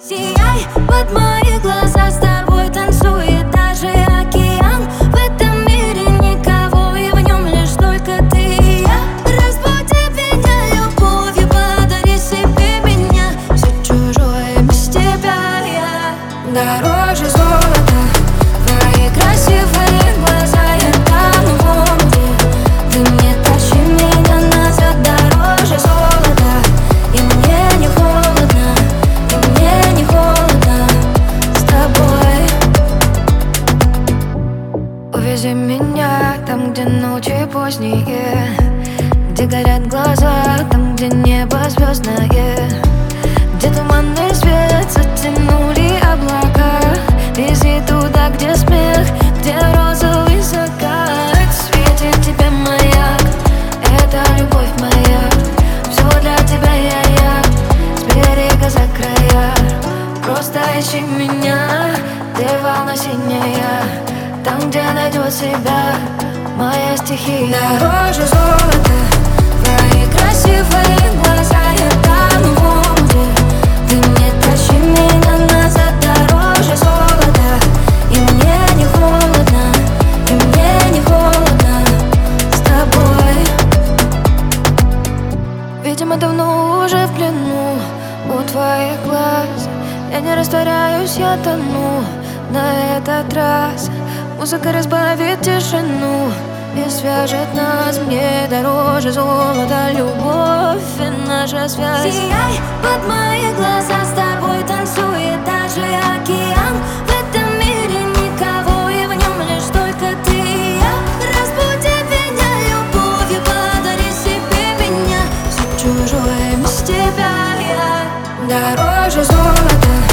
Сияй, под мои глаза, с тобой танцует даже океан. В этом мире никого, и в нем лишь только ты и я. Разбуди меня любовью, подари себе меня. Все чужое без тебя я дороже золота. Твои красивые глаза, я тону в омуте. Ты мне тащи меня назад, дороже золота. И мне не холодно, и мне не холодно с тобой. Увези меня там, где ночи поздние, где горят глаза, там, где небо звездное, где туманный свет затянули облака. Вези туда, где смех, где розовый закат. Светит тебе маяк, это любовь моя. Все для тебя я с берега за края. Просто ищи меня, где волна синяя, там, где найдет себя моя стихия. Дороже золота, твои красивые глаза, я тону в омуте. Ты мне тащи меня назад, дороже золота. И мне не холодно, и мне не холодно с тобой. Видимо, давно уже в плену у твоих глаз. Я не растворяюсь, я тону на этот раз. Музыка разбавит тишину и свяжет нас. Мне дороже золота любовь и наша связь. Сияй, под мои глаза, с тобой танцует даже океан. В этом мире никого, и в нем лишь только ты и я. Разбуди меня любовью, подари себе меня. Все чужое без тебя я дороже золота.